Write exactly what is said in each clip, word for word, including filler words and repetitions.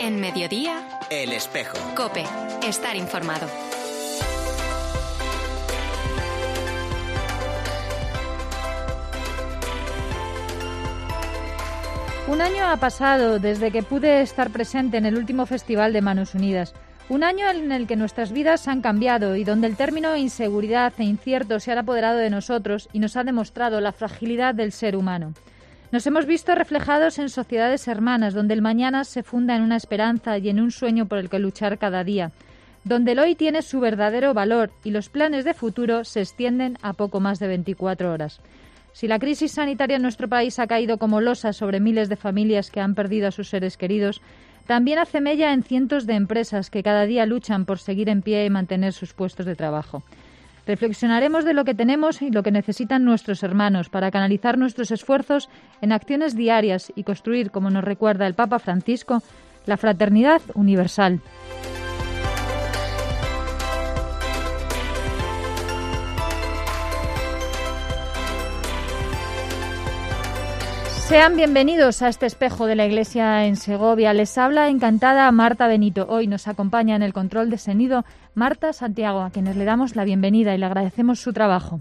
En Mediodía, El Espejo. COPE. Estar informado. Un año ha pasado desde que pude estar presente en el último Festival de Manos Unidas. Un año en el que nuestras vidas han cambiado y donde el término inseguridad e incierto se han apoderado de nosotros y nos ha demostrado la fragilidad del ser humano. Nos hemos visto reflejados en sociedades hermanas, donde el mañana se funda en una esperanza y en un sueño por el que luchar cada día, donde el hoy tiene su verdadero valor y los planes de futuro se extienden a poco más de veinticuatro horas. Si la crisis sanitaria en nuestro país ha caído como losa sobre miles de familias que han perdido a sus seres queridos, también hace mella en cientos de empresas que cada día luchan por seguir en pie y mantener sus puestos de trabajo. Reflexionaremos de lo que tenemos y lo que necesitan nuestros hermanos para canalizar nuestros esfuerzos en acciones diarias y construir, como nos recuerda el Papa Francisco, la fraternidad universal. Sean bienvenidos a este espejo de la Iglesia en Segovia. Les habla encantada Marta Benito. Hoy nos acompaña en el control de sonido Marta Santiago, a quienes le damos la bienvenida y le agradecemos su trabajo.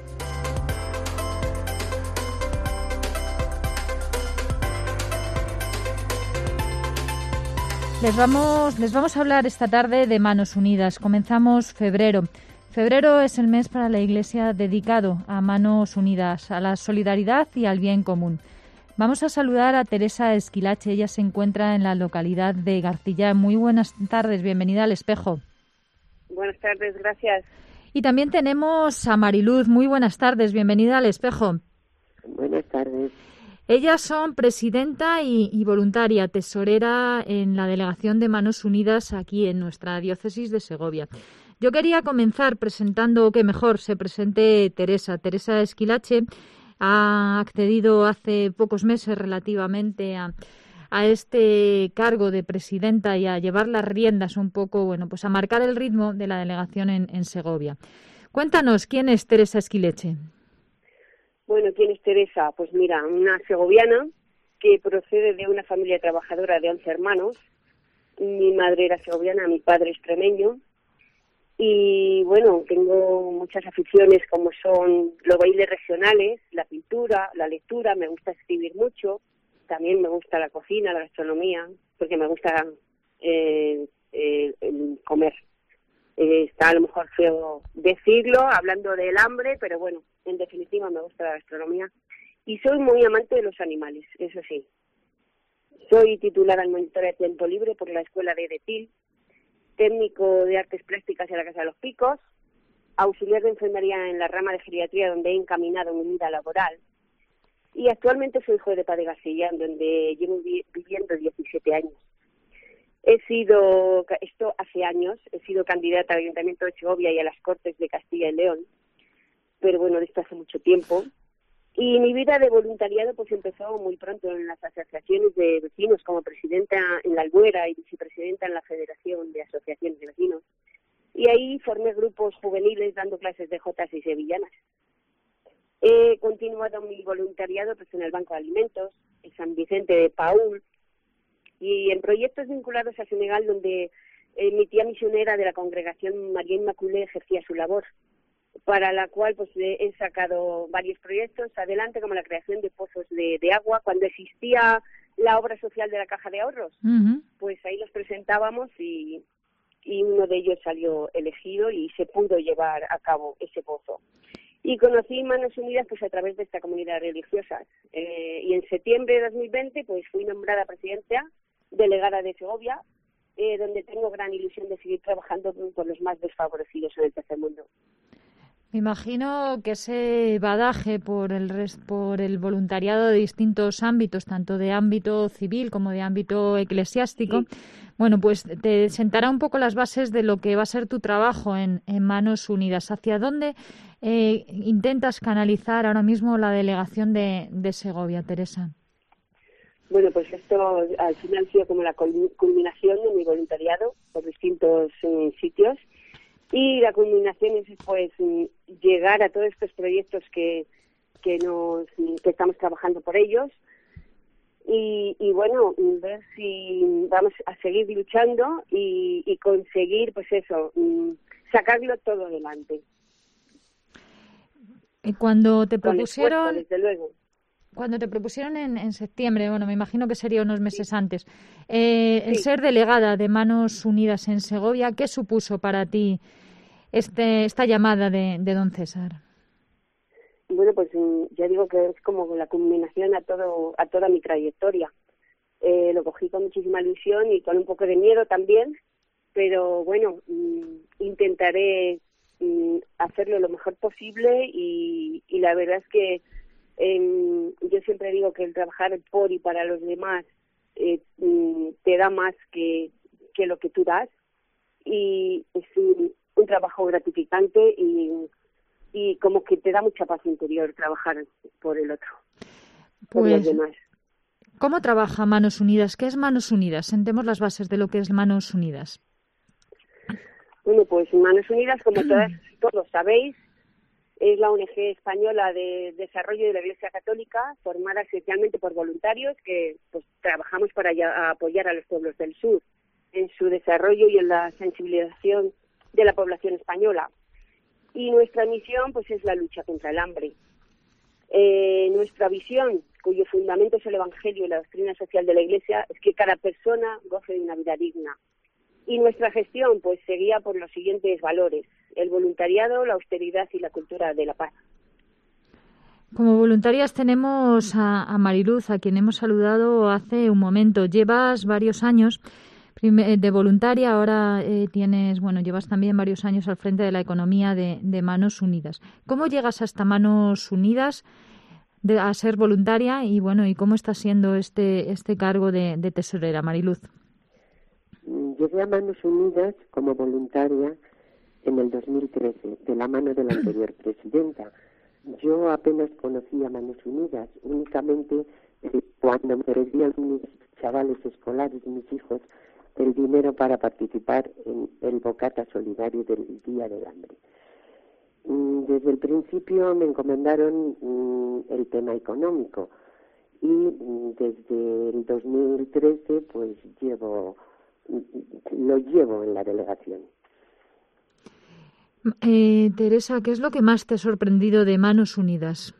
Les vamos, les vamos a hablar esta tarde de Manos Unidas. Comenzamos febrero. Febrero es el mes para la Iglesia dedicado a Manos Unidas, a la solidaridad y al bien común. Vamos a saludar a Teresa Esquilache. Ella se encuentra en la localidad de García. Muy buenas tardes, bienvenida al Espejo. Buenas tardes, gracias. Y también tenemos a Mariluz. Muy buenas tardes, bienvenida al Espejo. Buenas tardes. Ellas son presidenta y, y voluntaria, tesorera en la Delegación de Manos Unidas aquí en nuestra diócesis de Segovia. Yo quería comenzar presentando, que mejor se presente Teresa. Teresa Esquilache ha accedido hace pocos meses relativamente a, a este cargo de presidenta y a llevar las riendas un poco, bueno, pues a marcar el ritmo de la delegación en, en Segovia. Cuéntanos, ¿quién es Teresa Esquilache? Bueno, ¿quién es Teresa? Pues mira, una segoviana que procede de una familia trabajadora de once hermanos. Mi madre era segoviana, mi padre extremeño. Y bueno, tengo muchas aficiones como son los bailes regionales, la pintura, la lectura, me gusta escribir mucho, también me gusta la cocina, la gastronomía, porque me gusta eh, eh, comer. Eh, está a lo mejor feo decirlo, hablando del hambre, pero bueno, en definitiva me gusta la gastronomía. Y soy muy amante de los animales, eso sí. Soy titulada en monitora de tiempo libre por la Escuela de Edetil, técnico de artes plásticas en la Casa de los Picos, auxiliar de enfermería en la rama de geriatría donde he encaminado mi vida laboral y actualmente soy juez de paz de Garcillán, donde llevo vi- viviendo diecisiete años. He sido, esto hace años, he sido candidata al Ayuntamiento de Segovia y a las Cortes de Castilla y León, pero bueno, de esto hace mucho tiempo. Y mi vida de voluntariado pues empezó muy pronto en las asociaciones de vecinos, como presidenta en la Albuera y vicepresidenta en la Federación de Asociaciones de Vecinos. Y ahí formé grupos juveniles dando clases de jotas y sevillanas. He continuado mi voluntariado pues en el Banco de Alimentos, en San Vicente de Paúl y en proyectos vinculados a Senegal, donde eh, mi tía misionera de la Congregación María Inmaculée ejercía su labor, para la cual pues he sacado varios proyectos adelante, como la creación de pozos de, de agua, cuando existía la obra social de la Caja de Ahorros. Uh-huh. Pues ahí los presentábamos y, y uno de ellos salió elegido y se pudo llevar a cabo ese pozo. Y conocí Manos Unidas pues a través de esta comunidad religiosa. Eh, y en septiembre de dos mil veinte pues fui nombrada presidenta delegada de Segovia, eh, donde tengo gran ilusión de seguir trabajando con los más desfavorecidos en el tercer mundo. Me imagino que ese badaje por el res, por el voluntariado de distintos ámbitos, tanto de ámbito civil como de ámbito eclesiástico, sí. Bueno, pues te sentará un poco las bases de lo que va a ser tu trabajo en, en Manos Unidas. ¿Hacia dónde eh, intentas canalizar ahora mismo la delegación de, de Segovia, Teresa? Bueno, pues esto al final ha sido como la culminación de mi voluntariado por distintos eh, sitios. Y la culminación es pues llegar a todos estos proyectos que que nos que estamos trabajando por ellos, y, y bueno, ver si vamos a seguir luchando y, y conseguir, pues eso, sacarlo todo adelante. Cuando te Con propusieron, esfuerzo, desde luego. Cuando te propusieron en, en septiembre, bueno, me imagino que sería unos meses sí. antes, eh, el sí. ser delegada de Manos Unidas en Segovia, ¿qué supuso para ti este, esta llamada de, de don César? Bueno, pues ya digo que es como la culminación a todo a toda mi trayectoria. Eh, lo cogí con muchísima ilusión y con un poco de miedo también, pero bueno, intentaré hacerlo lo mejor posible y, y la verdad es que eh, yo siempre digo que el trabajar por y para los demás eh, te da más que, que lo que tú das, y es un, un trabajo gratificante y, y como que te da mucha paz interior trabajar por el otro, por pues, los demás. ¿Cómo trabaja Manos Unidas? ¿Qué es Manos Unidas? Sentemos las bases de lo que es Manos Unidas. Bueno, pues Manos Unidas, como todas, todos sabéis, es la O N G española de desarrollo de la Iglesia Católica, formada especialmente por voluntarios que pues trabajamos para ya, apoyar a los pueblos del sur en su desarrollo y en la sensibilización de la población española. Y nuestra misión pues es la lucha contra el hambre. Eh, nuestra visión, cuyo fundamento es el Evangelio y la doctrina social de la Iglesia, es que cada persona goce de una vida digna. Y nuestra gestión pues se guía por los siguientes valores: el voluntariado, la austeridad y la cultura de la paz. Como voluntarias tenemos a, a Mariluz, a quien hemos saludado hace un momento. Llevas varios años de voluntaria, ahora eh, tienes, bueno, llevas también varios años al frente de la economía de, de Manos Unidas. ¿Cómo llegas hasta Manos Unidas de, a ser voluntaria y bueno, y cómo está siendo este este cargo de, de tesorera, Mariluz? Llegué a Manos Unidas como voluntaria en el dos mil trece, de la mano de la anterior presidenta. Yo apenas conocía Manos Unidas, únicamente cuando me pedían mis chavales escolares, mis hijos, el dinero para participar en el bocata solidario del Día del Hambre. Desde el principio me encomendaron el tema económico y desde el dos mil trece pues llevo lo llevo en la delegación. Eh, Teresa, ¿qué es lo que más te ha sorprendido de Manos Unidas?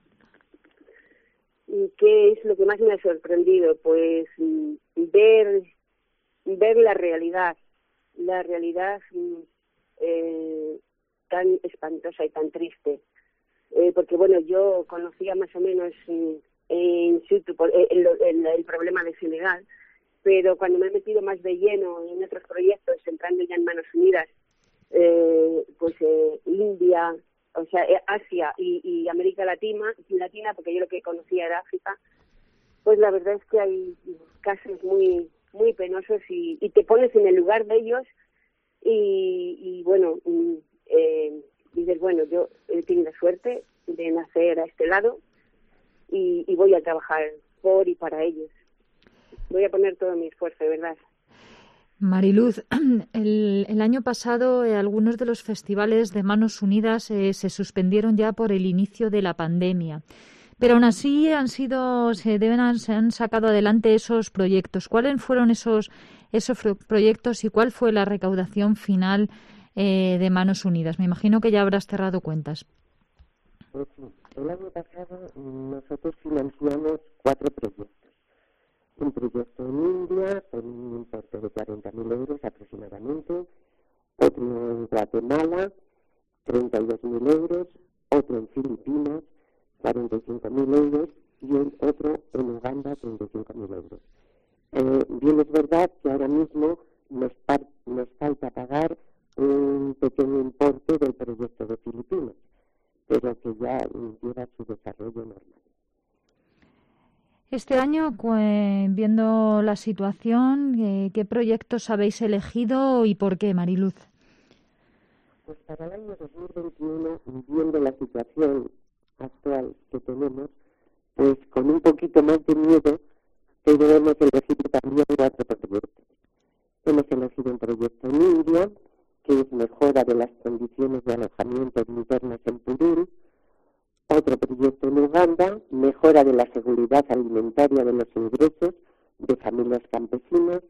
¿Qué es lo que más me ha sorprendido? Pues ver ver la realidad, la realidad eh, tan espantosa y tan triste. Eh, porque bueno, yo conocía más o menos eh, en situ el, el, el problema de Senegal, pero cuando me he metido más de lleno en otros proyectos, entrando ya en Manos Unidas, eh, pues eh, India, o sea, eh, Asia y, y América Latina, Latina, porque yo lo que conocía era África, pues la verdad es que hay casos muy muy penosos y, y te pones en el lugar de ellos y, y bueno, eh, dices, bueno, yo he tenido suerte de nacer a este lado y, y voy a trabajar por y para ellos. Voy a poner todo mi esfuerzo, de verdad. Mariluz, el, el año pasado eh, algunos de los festivales de Manos Unidas eh, se suspendieron ya por el inicio de la pandemia, pero aún así han sido, se deben, se han sacado adelante esos proyectos. ¿Cuáles fueron esos esos proyectos y cuál fue la recaudación final eh, de Manos Unidas? Me imagino que ya habrás cerrado cuentas. Pues sí, el año pasado nosotros financiamos cuatro proyectos. Un proyecto en India con un importe de cuarenta mil euros aproximadamente, otro en Guatemala, treinta y dos mil euros, otro en Filipinas, cuarenta y cinco mil euros, y otro en Uganda, treinta y cinco mil euros. Eh, bien es verdad que ahora mismo nos, par, nos falta pagar un pequeño importe del proyecto de Filipinas, pero que ya lleva su desarrollo normal. Este año, viendo la situación, ¿qué proyectos habéis elegido y por qué, Mariluz? Pues para el año dos mil veintiuno, viendo la situación actual que tenemos, pues con un poquito más de miedo, pero hemos elegido también cuatro proyectos. Hemos elegido un proyecto en India, que es mejora de las condiciones de alojamiento internas en Purul. Otro proyecto en Uganda, mejora de la seguridad alimentaria complementaria de los ingresos de familias campesinas,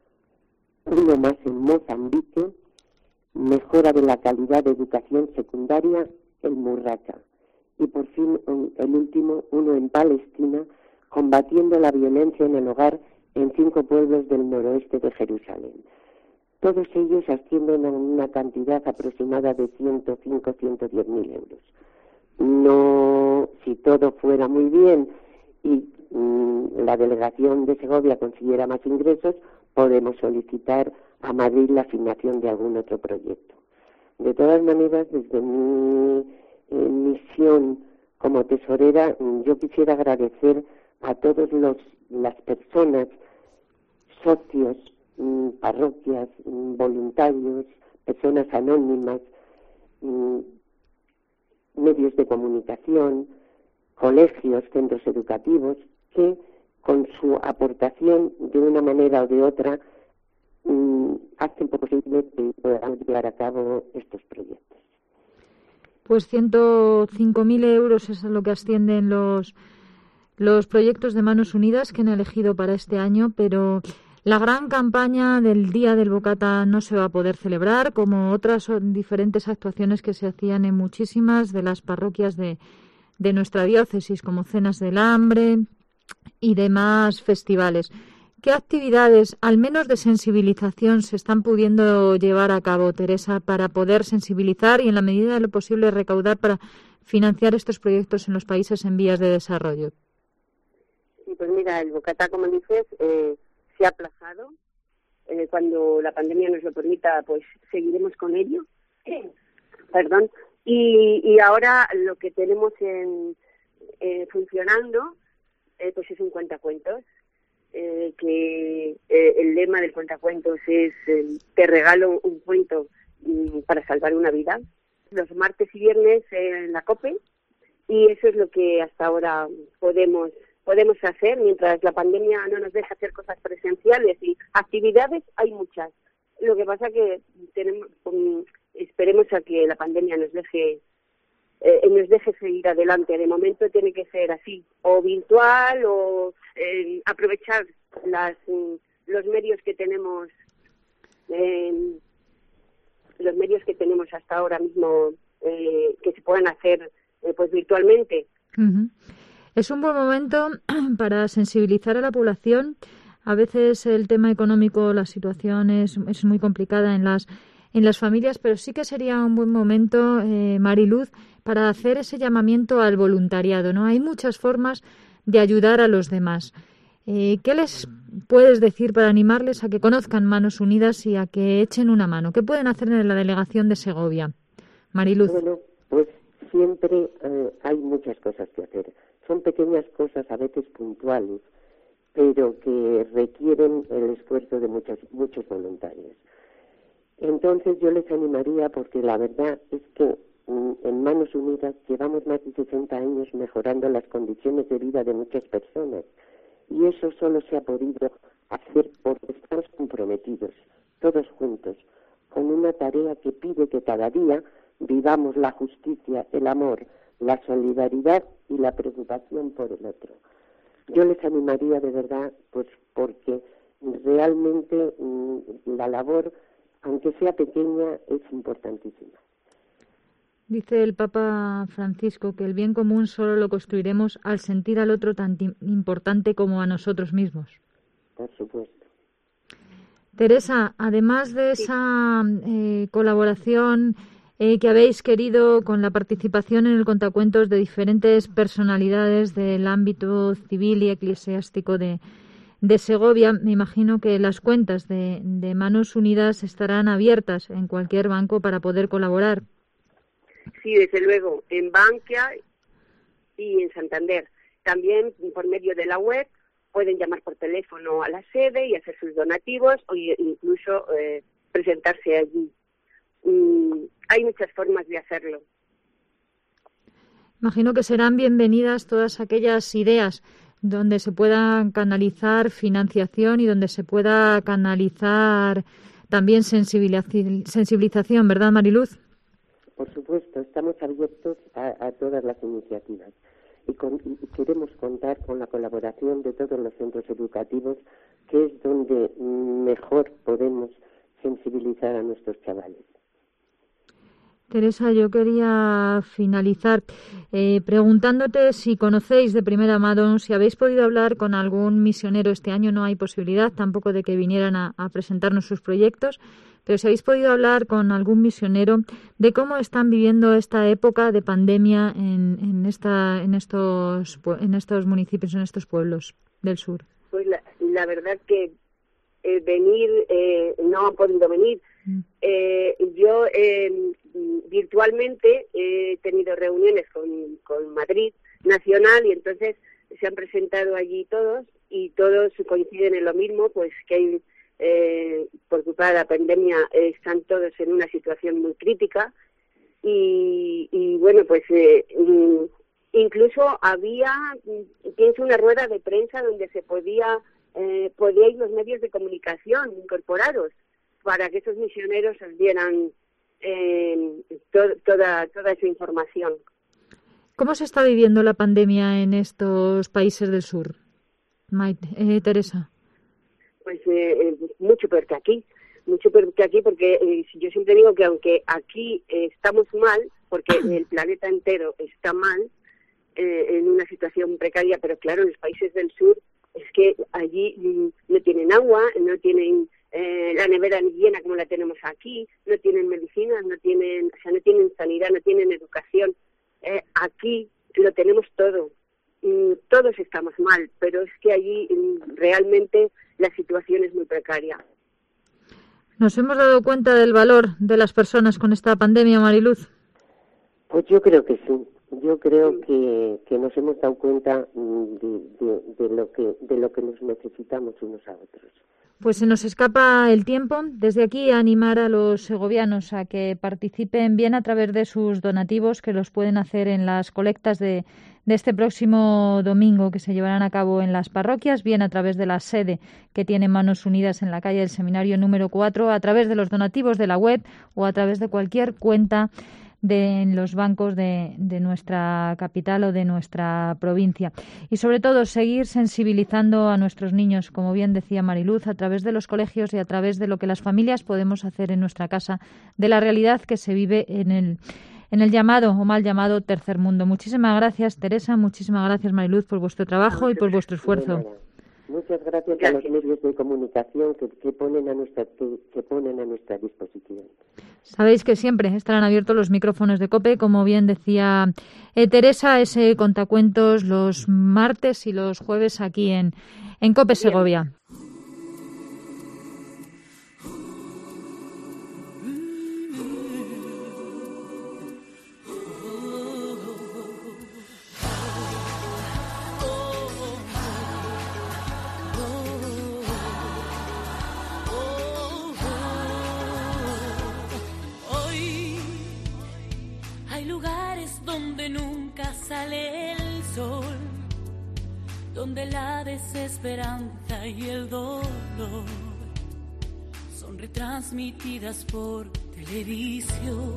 uno más en Mozambique, mejora de la calidad de educación secundaria en Murraca, y por fin el último, uno en Palestina, combatiendo la violencia en el hogar en cinco pueblos del noroeste de Jerusalén. Todos ellos ascienden a una cantidad aproximada de ciento cinco a ciento diez mil euros. No, si todo fuera muy bien y mmm, la delegación de Segovia consiguiera más ingresos, podemos solicitar a Madrid la asignación de algún otro proyecto. De todas maneras, desde mi eh, misión como tesorera, yo quisiera agradecer a todas las personas, socios, mmm, parroquias, mmm, voluntarios, personas anónimas, mmm, medios de comunicación, colegios, centros educativos, que con su aportación de una manera o de otra mmm, hacen posible que podamos llevar a cabo estos proyectos. Pues ciento cinco mil euros es a lo que ascienden los, los proyectos de Manos Unidas que han elegido para este año, pero la gran campaña del Día del Bocata no se va a poder celebrar, como otras diferentes actuaciones que se hacían en muchísimas de las parroquias de, de nuestra diócesis, como Cenas del Hambre y demás festivales. ¿Qué actividades, al menos de sensibilización, se están pudiendo llevar a cabo, Teresa, para poder sensibilizar y, en la medida de lo posible, recaudar para financiar estos proyectos en los países en vías de desarrollo? Sí, pues mira, el Bocata, como dices, eh, se ha aplazado. Eh, cuando la pandemia nos lo permita, pues seguiremos con ello. Perdón. Y, y ahora lo que tenemos en, eh, funcionando, eh, pues es un cuentacuentos. Eh, que eh, el lema del cuentacuentos es eh, te regalo un cuento mm, para salvar una vida, los martes y viernes eh, en la COPE, y eso es lo que hasta ahora podemos podemos hacer mientras la pandemia no nos deja hacer cosas presenciales. Y actividades hay muchas, lo que pasa que tenemos um, esperemos a que la pandemia nos deje Eh, nos deje seguir adelante. De momento tiene que ser así, o virtual, o eh, aprovechar las, los medios que tenemos, eh, los medios que tenemos hasta ahora mismo, eh, que se puedan hacer eh, pues virtualmente. Uh-huh. Es un buen momento para sensibilizar a la población. A veces el tema económico, la situación es, es muy complicada en las en las familias, pero sí que sería un buen momento, eh, Mariluz, para hacer ese llamamiento al voluntariado, ¿no? Hay muchas formas de ayudar a los demás. Eh, ¿Qué les puedes decir para animarles a que conozcan Manos Unidas y a que echen una mano? ¿Qué pueden hacer en la delegación de Segovia? Mariluz. Bueno, pues siempre eh, hay muchas cosas que hacer. Son pequeñas cosas, a veces puntuales, pero que requieren el esfuerzo de muchos, muchos voluntarios. Entonces yo les animaría, porque la verdad es que en Manos Unidas llevamos más de sesenta años mejorando las condiciones de vida de muchas personas, y eso solo se ha podido hacer porque estamos comprometidos, todos juntos, con una tarea que pide que cada día vivamos la justicia, el amor, la solidaridad y la preocupación por el otro. Yo les animaría de verdad, pues porque realmente mmm, la labor, aunque sea pequeña, es importantísima. Dice el Papa Francisco que el bien común solo lo construiremos al sentir al otro tan importante como a nosotros mismos. Por supuesto. Teresa, además de esa eh, colaboración eh, que habéis querido con la participación en el Contacuentos de diferentes personalidades del ámbito civil y eclesiástico de, de Segovia, me imagino que las cuentas de, de Manos Unidas estarán abiertas en cualquier banco para poder colaborar. Sí, desde luego, en Bankia y en Santander. También por medio de la web pueden llamar por teléfono a la sede y hacer sus donativos o incluso eh, presentarse allí. Mm, hay muchas formas de hacerlo. Imagino que serán bienvenidas todas aquellas ideas donde se pueda canalizar financiación y donde se pueda canalizar también sensibilización, ¿verdad, Mariluz? Por supuesto, estamos abiertos a, a todas las iniciativas. y, con, y queremos contar con la colaboración de todos los centros educativos, que es donde mejor podemos sensibilizar a nuestros chavales. Teresa, yo quería finalizar eh, preguntándote si conocéis de primera mano, si habéis podido hablar con algún misionero. Este año no hay posibilidad tampoco de que vinieran a, a presentarnos sus proyectos, pero si habéis podido hablar con algún misionero de cómo están viviendo esta época de pandemia en, en, esta, en, estos, en estos municipios, en estos pueblos del sur. Pues la, la verdad que eh, venir, eh, no han podido venir. Mm. Eh, yo eh, virtualmente he tenido reuniones con, con Madrid Nacional y entonces se han presentado allí todos y todos coinciden en lo mismo, pues que hay, eh, por culpa de la pandemia eh, están todos en una situación muy crítica y, y bueno, pues eh, incluso había, pienso, una rueda de prensa donde se podía, eh, podía ir los medios de comunicación incorporados para que esos misioneros os dieran eh, to- toda, toda esa información. ¿Cómo se está viviendo la pandemia en estos países del sur, Maite, eh, Teresa? Pues eh, mucho peor que aquí, mucho peor que aquí, porque eh, yo siempre digo que aunque aquí eh, estamos mal, porque el planeta entero está mal, eh, en una situación precaria, pero claro, en los países del sur es que allí mm, no tienen agua, no tienen Eh, la nevera llena como la tenemos aquí, no tienen medicinas, no tienen, o sea, no tienen sanidad, no tienen educación. Eh, aquí lo tenemos todo. Mm, todos estamos mal, pero es que allí mm, realmente la situación es muy precaria. ¿Nos hemos dado cuenta del valor de las personas con esta pandemia, Mariluz? Pues yo creo que sí. Yo creo que, que nos hemos dado cuenta de, de, de lo que de lo que nos necesitamos unos a otros. Pues se nos escapa el tiempo. Desde aquí animar a los segovianos a que participen bien a través de sus donativos, que los pueden hacer en las colectas de, de este próximo domingo que se llevarán a cabo en las parroquias, bien a través de la sede que tiene Manos Unidas en la calle del Seminario número cuatro, a través de los donativos de la web o a través de cualquier cuenta de en los bancos de, de nuestra capital o de nuestra provincia. Y sobre todo seguir sensibilizando a nuestros niños, como bien decía Mariluz, a través de los colegios y a través de lo que las familias podemos hacer en nuestra casa, de la realidad que se vive en el, en el llamado o mal llamado tercer mundo. Muchísimas gracias, Teresa, muchísimas gracias, Mariluz, por vuestro trabajo y por vuestro esfuerzo. Muchas gracias, gracias a los medios de comunicación que, que ponen a nuestra que, que ponen a nuestra disposición. Sabéis que siempre estarán abiertos los micrófonos de COPE, como bien decía eh, Teresa, ese contacuentos los martes y los jueves aquí en, en COPE Segovia. Donde la desesperanza y el dolor son retransmitidas por televisión.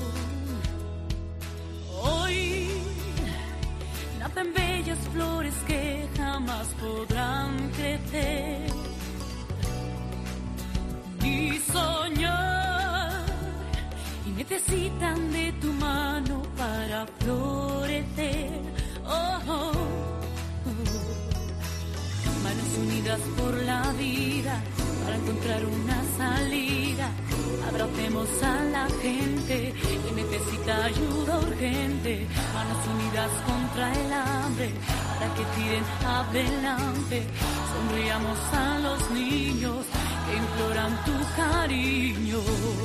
Hoy nacen bellas flores que jamás podrán crecer y soñar, y necesitan de tu mano para florecer. Oh, oh. Manos unidas por la vida, para encontrar una salida. Abracemos a la gente que necesita ayuda urgente. Manos unidas contra el hambre, para que tiren adelante. Sonriamos a los niños que imploran tu cariño.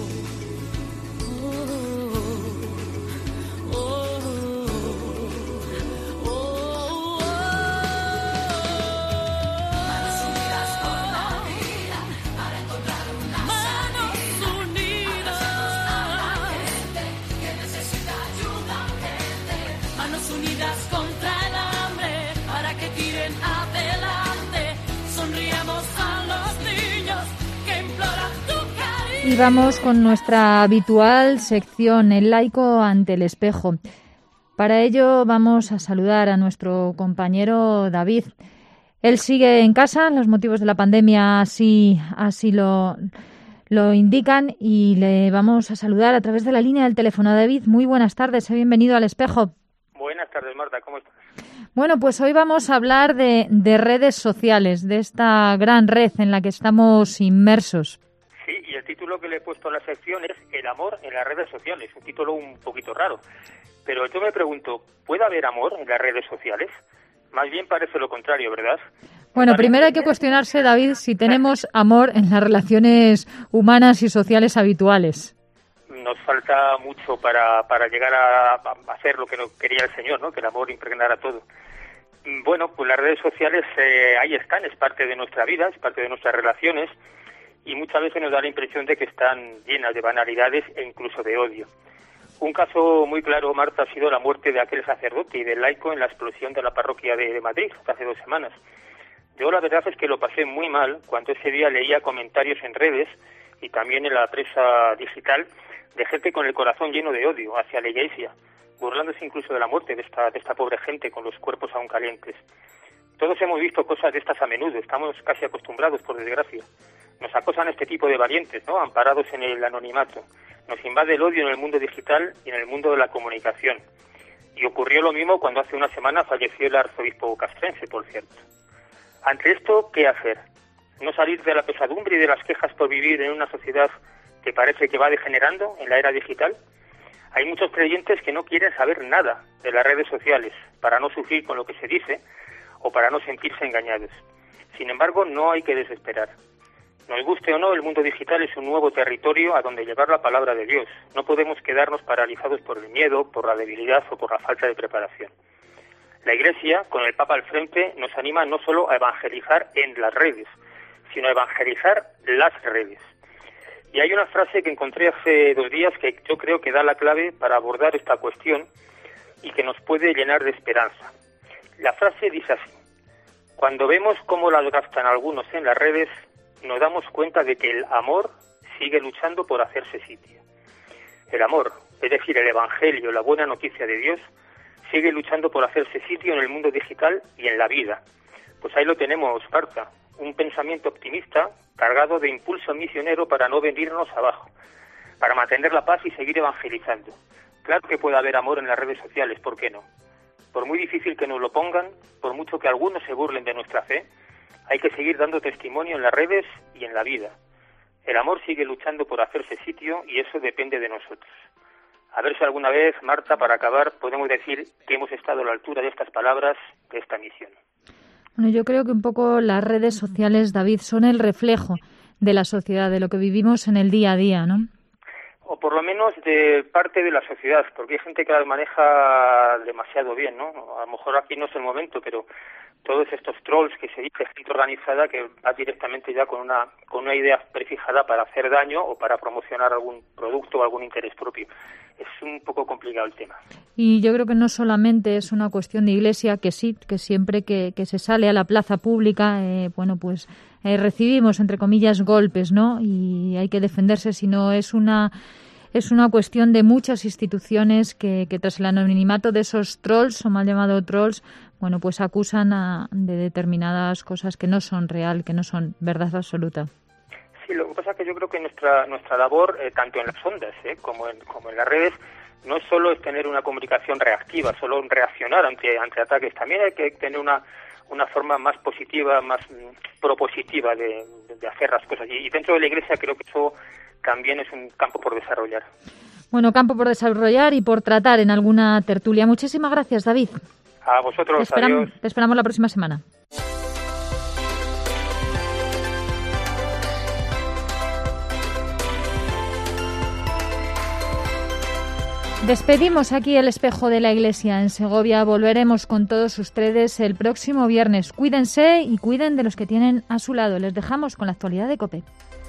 Y vamos con nuestra habitual sección, El laico ante el espejo. Para ello vamos a saludar a nuestro compañero David. Él sigue en casa, los motivos de la pandemia así, así lo, lo indican, y le vamos a saludar a través de la línea del teléfono. David, muy buenas tardes, bienvenido al Espejo. Buenas tardes, Marta, ¿cómo estás? Bueno, pues hoy vamos a hablar de, de redes sociales, de esta gran red en la que estamos inmersos. Sí, y el título que le he puesto a la sección es El amor en las redes sociales, un título un poquito raro. Pero yo me pregunto, ¿puede haber amor en las redes sociales? Más bien parece lo contrario, ¿verdad? Bueno, primero hay que cuestionarse, David, si tenemos amor en las relaciones humanas y sociales habituales. Nos falta mucho para, para llegar a, a hacer lo que no quería el Señor, ¿no? Que el amor impregnara todo. Bueno, pues las redes sociales eh, ahí están, es parte de nuestra vida, es parte de nuestras relaciones, y muchas veces nos da la impresión de que están llenas de banalidades e incluso de odio. Un caso muy claro, Marta, ha sido la muerte de aquel sacerdote y del laico en la explosión de la parroquia de, de Madrid hace dos semanas. Yo la verdad es que lo pasé muy mal cuando ese día leía comentarios en redes y también en la prensa digital de gente con el corazón lleno de odio hacia la Iglesia, burlándose incluso de la muerte de esta, de esta pobre gente con los cuerpos aún calientes. Todos hemos visto cosas de estas a menudo, estamos casi acostumbrados, por desgracia. Nos acosan este tipo de valientes, ¿no?, amparados en el anonimato. Nos invade el odio en el mundo digital y en el mundo de la comunicación. Y ocurrió lo mismo cuando hace una semana falleció el arzobispo castrense, por cierto. Ante esto, ¿qué hacer? ¿No salir de la pesadumbre y de las quejas por vivir en una sociedad que parece que va degenerando en la era digital? Hay muchos creyentes que no quieren saber nada de las redes sociales para no sufrir con lo que se dice o para no sentirse engañados. Sin embargo, no hay que desesperar. Nos guste o no, el mundo digital es un nuevo territorio a donde llevar la palabra de Dios. No podemos quedarnos paralizados por el miedo, por la debilidad o por la falta de preparación. La Iglesia, con el Papa al frente, nos anima no solo a evangelizar en las redes, sino a evangelizar las redes. Y hay una frase que encontré hace dos días que yo creo que da la clave para abordar esta cuestión y que nos puede llenar de esperanza. La frase dice así: cuando vemos cómo las gastan algunos en las redes, nos damos cuenta de que el amor sigue luchando por hacerse sitio. El amor, es decir, el Evangelio, la buena noticia de Dios, sigue luchando por hacerse sitio en el mundo digital y en la vida. Pues ahí lo tenemos, Marta, un pensamiento optimista cargado de impulso misionero para no venirnos abajo, para mantener la paz y seguir evangelizando. Claro que puede haber amor en las redes sociales, ¿por qué no? Por muy difícil que nos lo pongan, por mucho que algunos se burlen de nuestra fe, hay que seguir dando testimonio en las redes y en la vida. El amor sigue luchando por hacerse sitio y eso depende de nosotros. A ver si alguna vez, Marta, para acabar, podemos decir que hemos estado a la altura de estas palabras, de esta misión. Bueno, yo creo que un poco las redes sociales, David, son el reflejo de la sociedad, de lo que vivimos en el día a día, ¿no? O por lo menos de parte de la sociedad, porque hay gente que las maneja demasiado bien, ¿no? A lo mejor aquí no es el momento, pero todos estos trolls que se dice gente organizada que va directamente ya con una con una idea prefijada para hacer daño o para promocionar algún producto o algún interés propio. Es un poco complicado el tema. Y yo creo que no solamente es una cuestión de Iglesia, que sí, que siempre que, que se sale a la plaza pública, eh, bueno, pues eh, recibimos, entre comillas, golpes, ¿no? Y hay que defenderse, sino es una... Es una cuestión de muchas instituciones que, que tras el anonimato de esos trolls, o mal llamado trolls, bueno, pues acusan a, de determinadas cosas que no son real, que no son verdad absoluta. Sí, lo que pasa es que yo creo que nuestra nuestra labor, eh, tanto en las ondas eh, como, en, como en las redes, no es solo es tener una comunicación reactiva, solo reaccionar ante, ante ataques. También hay que tener una una forma más positiva, más mm, propositiva de, de, de hacer las cosas. Y, y dentro de la Iglesia creo que eso también es un campo por desarrollar. Bueno, campo por desarrollar y por tratar en alguna tertulia. Muchísimas gracias, David. A vosotros, te esperamos, adiós. Te esperamos la próxima semana. Despedimos aquí el Espejo de la Iglesia en Segovia. Volveremos con todos ustedes el próximo viernes. Cuídense y cuiden de los que tienen a su lado. Les dejamos con la actualidad de COPE.